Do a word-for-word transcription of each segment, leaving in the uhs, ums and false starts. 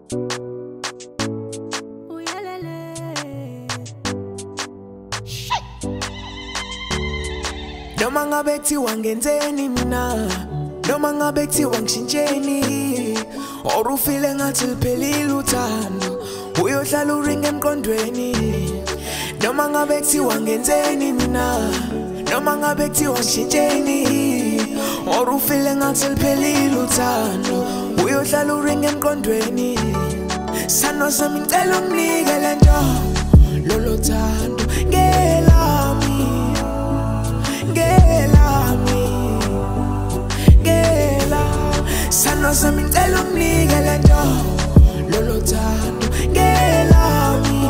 Noma ngabe kuthiwa ngenzeni mina, noma ngabe kuthiwa ngishintsheni, or ufile ngathi liphelile uthando, uyohlala uringa emqondweni. Noma ngabe kuthiwa ngenzeni mina, noma ngabe kuthiwa ngishintsheni, or ufile ngathi liphelile uthando, uyohlala uringa emqondweni. Sano sami ngicela unginike lento, lolo thando ngelami, ngelami, ngela. Sano sami ngicela unginike lento, lolo thando ngelami,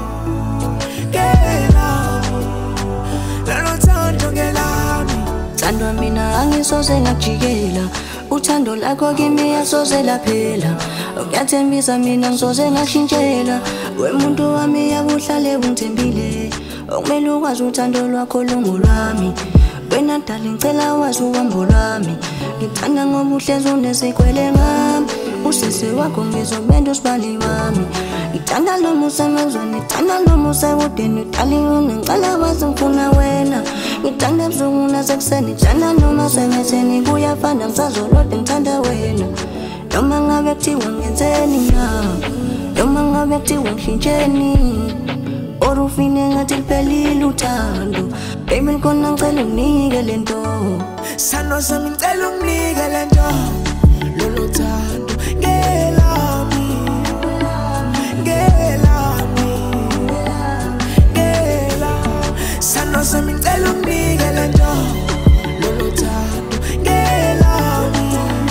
ngelami, lolo thando ngelami. Thando mina angisoze ngakujikela, uthando lakho kimi asoze laphela. Uyathembisa mina ngisoze ngashintshela, wemuntu wami yakuhlale ungithembile. Okumele ukwazi uthando lwakho lungolwami, wena dala ngicela wazi uhambo lwami. Ngithanda ngoba uhlezi unesikwele ngami, usese wakho ngizobenda usibali wami. Ngithanda lo musa emazweni, ngithanda lo musa ekudeni, udala ngicela wazi ngifuna wena. Ngithanda ebusuku nasekuseni, ngithanda noma sengetheni, kuyafana ngisazolode ngithanda wena. Noma ngabe kuthiwa ngenzeni na, noma ngabe kuthiwa ngishintsheni, or ufine ngathi liphelile uthando, baby khona ngicela unginike lento. Sano sami ngicela unginike lento, lolo thando ngelami, ngelami, ngela. Sano sami ngicela unginike lento, lolo thando ngelami,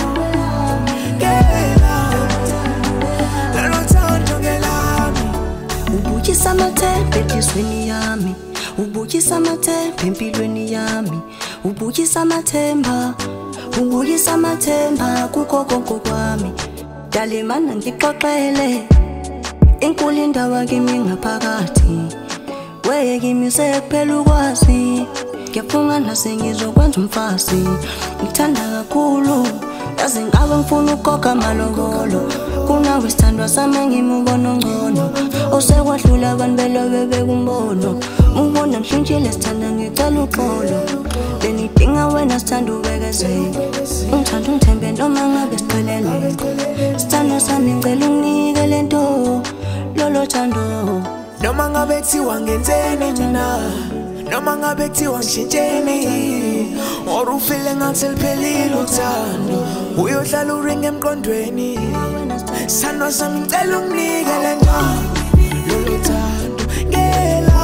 ngelami, lolo thando ngelami. Ubukisa amathemba enhlizweni yami, ubukisa amathemba empilweni yami, ubukisa amathemba, ubukisa amathemba kukho konke kwami. Dale mana ngixoxele, inkulu indaba kimi ngaphakathi, weye kimi sekuphela ukwazi. Ngiyafunga nasengizokwenza umfazi, ngithanda kakhulu, yazi ngabe ngifuna ukukhokha amalobolo. Kunawe sithandwa sami ngimubona ongcono, osekwahlula abantu belobe bekumbono. Ngibona ngishintshile sithanda ngicela uxolo, benidinga wena sithanda ubekezele. Ngithanda ungithembe noma ngabe siphelele, sithando sami ngicela unginike lento, lolo thando. Noma ngabe kuthiwa ngenzeni mina, noma ngabe kuthiwa ngishintsheni, or ufile ngathi liphelile uthando, uyohlala uringa emqondweni. Sano sami ngicela unginike lento, lolo thando ngela.